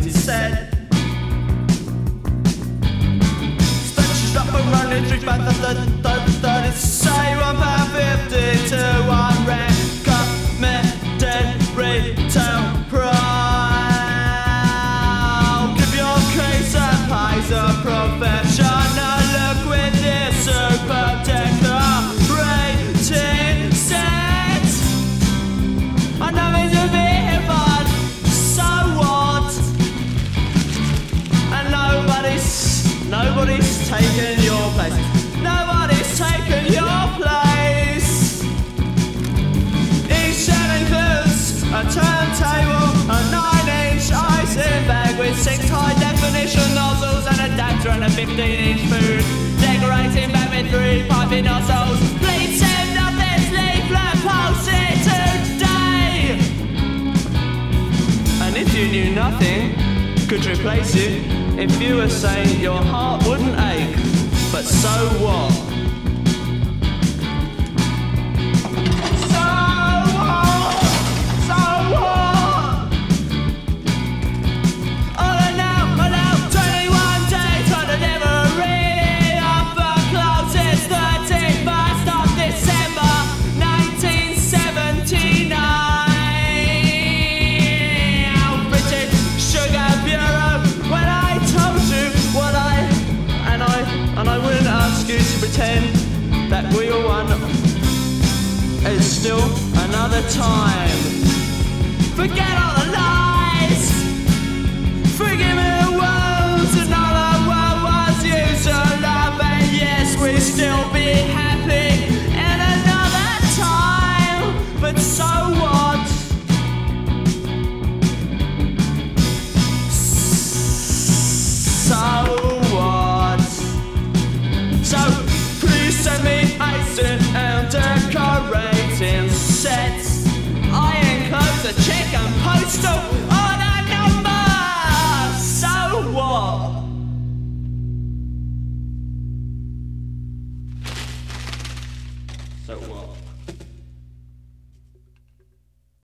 decorated set. Stretches up and running through back the say £1.50 to one recommended retail price. Give your case and pays a professional look with this super decorating set. I know it's a bit fun, so what? And nobody's taken your place. Nobody's taken your place. Each set includes a turntable, a 9-inch icing bag with 6 high-definition nozzles, an adapter and a 15-inch food decorating bag with 3 piping nozzles. Please send up this leaflet, post it today. And if you knew nothing could replace you, if you were saying your heart wouldn't ache, but so what? So what? So what? All now, 21 days on the delivery of the closest 31st of December 1979. British Sugar Bureau, when I told you what and I wouldn't ask you to pretend that we were one. It's still another time. Forget all the lies. Forgive me the wounds. Another one was used to love, and yes, we still be happy in another time. But so what? So what? So please send me icing and decorating sets. I enclose a check and postal